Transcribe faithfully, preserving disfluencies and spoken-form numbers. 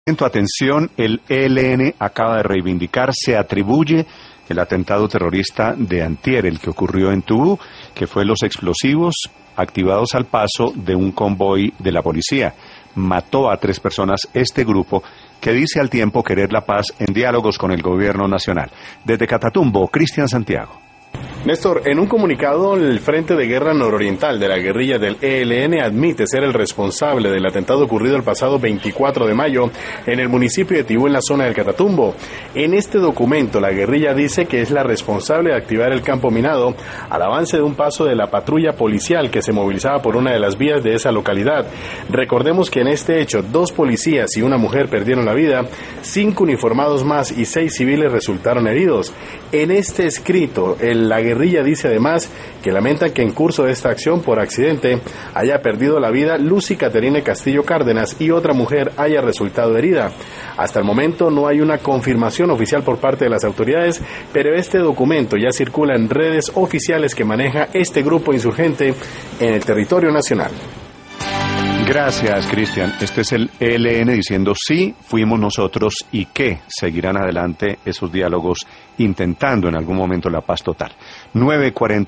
Tu atención, el E L N acaba de reivindicar, se atribuye el atentado terrorista de antier, el que ocurrió en Tubú, que fue los explosivos activados al paso de un convoy de la policía. Mató a tres personas este grupo, que dice al tiempo querer la paz en diálogos con el gobierno nacional. Desde Catatumbo, Cristian Santiago. Néstor, en un comunicado, el Frente de Guerra Nororiental de la guerrilla del E L N admite ser el responsable del atentado ocurrido el pasado veinticuatro de mayo en el municipio de Tibú, en la zona del Catatumbo. En este documento, la guerrilla dice que es la responsable de activar el campo minado al avance de un paso de la patrulla policial que se movilizaba por una de las vías de esa localidad. Recordemos que en este hecho, dos policías y una mujer perdieron la vida, cinco uniformados más y seis civiles resultaron heridos. En este escrito, el La guerrilla dice además que lamenta que en curso de esta acción por accidente haya perdido la vida Lucy Caterine Castillo Cárdenas y otra mujer haya resultado herida. Hasta el momento no hay una confirmación oficial por parte de las autoridades, pero este documento ya circula en redes oficiales que maneja este grupo insurgente en el territorio nacional. Gracias, Cristian. Este es el E L N diciendo sí, fuimos nosotros y que seguirán adelante esos diálogos intentando en algún momento la paz total. nueve cuarenta